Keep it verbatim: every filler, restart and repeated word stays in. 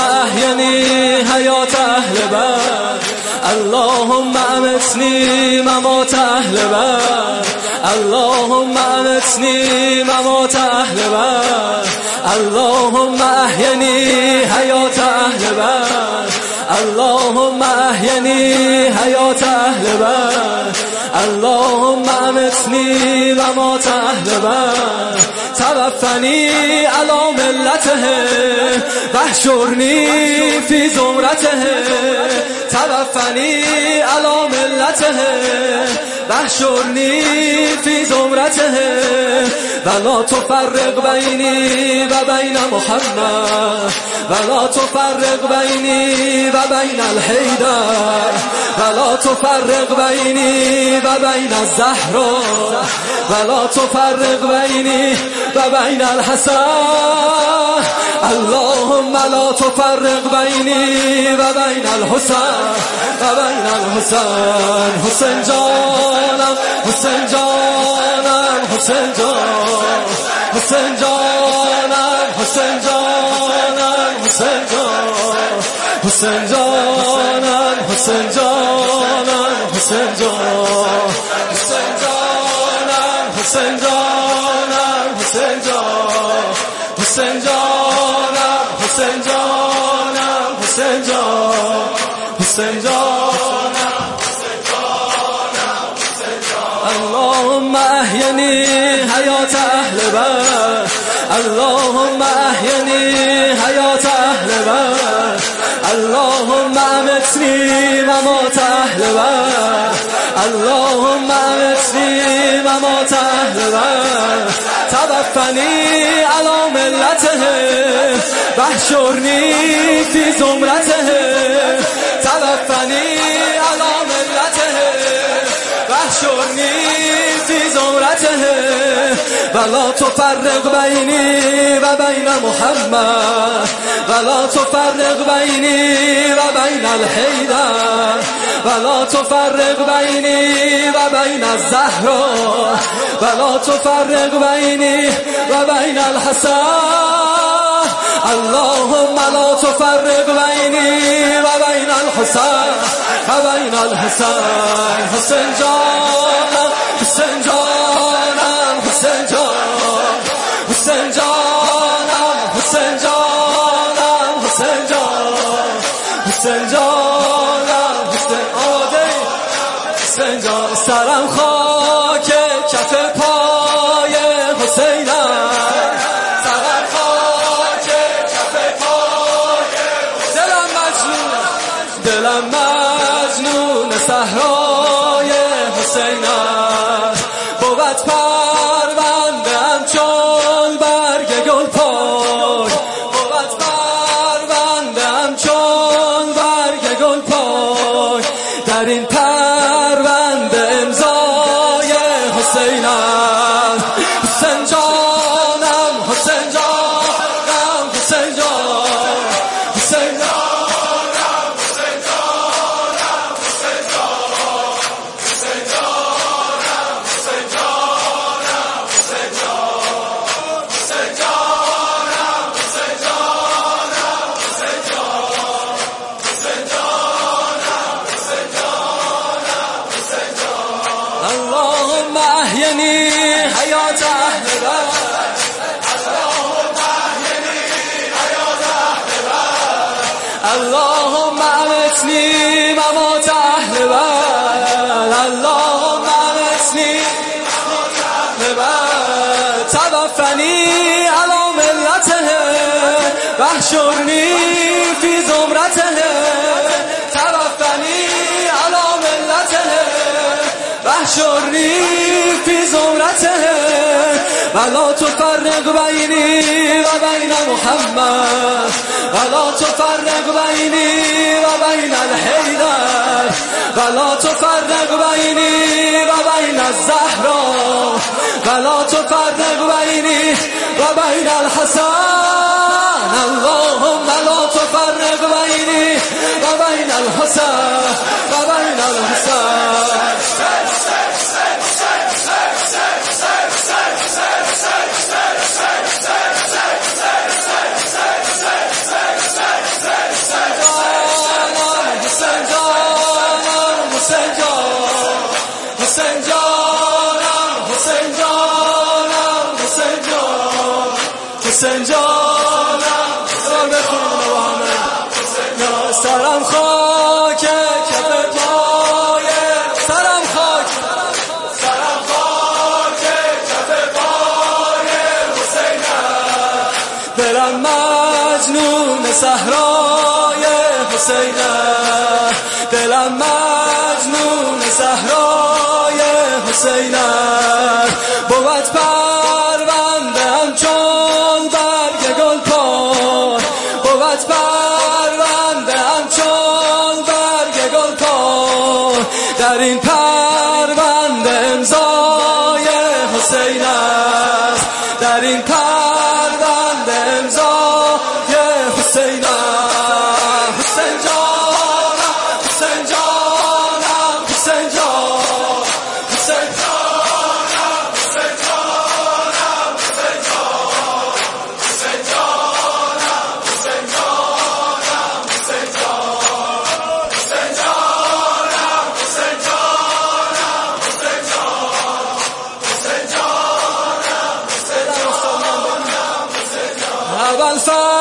احینی حیات اهل بیت، اللهم امتنی ممات اهل بیت، اللهم امتنی ممات اهل بیت، اللهم احینی حیات اهل بیت، اللهم احینی حیات اهل بیت، اللهم امتنی ممات اهل بیت، توفنی علی ملته واحشرنی فی زمرته، توفنی علی ملته واحشرنی فی زمرته، ولا تفرق بینی و بین محمد، ولا تفرق بینی و بین الحیدر، ولا تفرق بینی و بین الزهرا، ولا تفرق بینی و بین الحسن، اللهم لا تفرق بینی و بین الحسن و بین الحسن. حسین جانم، حسین جانم، حسین جان، حسین جانم، حسین جانم، حسین جان، حسین جانم، حسین جانم، حسین جان، حسین جانم، حسین جانم، حسین جان، حسین جانم، حسین جانم، حسین جان، حسین جانم، حسین جانم، حسین جان. اللهم احینی حیات اهل بیت، اللهم احینی حیات اهل بیت، اللهم امتنی ممات اهل بیت، اللهم امتنی ممات اهل بیت، توفنی علی ملته واحشرنی فی زمرته، توفنی علی ملته واحشرنی فی زمرته، ولا تفرق بینی و بین محمد، ولا تفرق بینی و بین الحیدر، ولا تفرق بینی و بین الزهرا، ولا تفرق بینی و بین الحسن، اللهم لا تفرق بینی و بین الحسن و بین الحسن. حسین جانم، حسین جانم، حسین جان، حسین جانم، حسین جانم، حسین جان، حسین جانم، حسین آده، حسین جان. سرم خاک کف پای حسینم، سرم خاک کف پای، دلم مجنون، دلم مجنون صحرای حسینم، بود پرونده‌ام چون برگ گل پای، بود پرونده‌ام چون برگ گل پای، در این پرونده امضای حسینم. حسین جانم، حسین جانم، حسین جان، حسین جانم، حسین جانم، حسین جان، حسین جانم، حسین جانم، حسین جان، حسین جانم، حسین جانم، حسین جان، حسین جانم، حسین جانم، حسین جان. اللهم احینی حیات اهل بیت، اللهم احینی حیات اهل بیت، اللهم امتنی ممات اهل بیت، اللهم امتنی ممات اهل بیت، توفنی علی ملته واحشرنی فی زمرته، توفنی علی ملته واحشرنی فی زمرته، ولا تفرق بینی و بین محمد، ولا تفرق بینی و بین الحیدر، ولا تفرق بینی و بین الزهرا، ولا تفرق بینی و بین الحسن، اللهم لا تفرق بینی و بین الحسن و بین الحسن. سرم خاک کف پای سرم خاک سرم خاک کف پای حسین است دلم مجنون صحرای حسین است دلم مجنون صحرای حسین است بود پرونده همچون برگ گل پای بود پرونده همچون برگ گل پای در این پرونده امضای حسین است در این پرونده امضای حسین است حسین جانم حسین جانم حسین جانم حسین جانم حسین جانم حسین جانم حسین جانم حسین جانم حسین جانم حسین جانم حسین جانم حسین جانم حسین جانم حسین جانم اول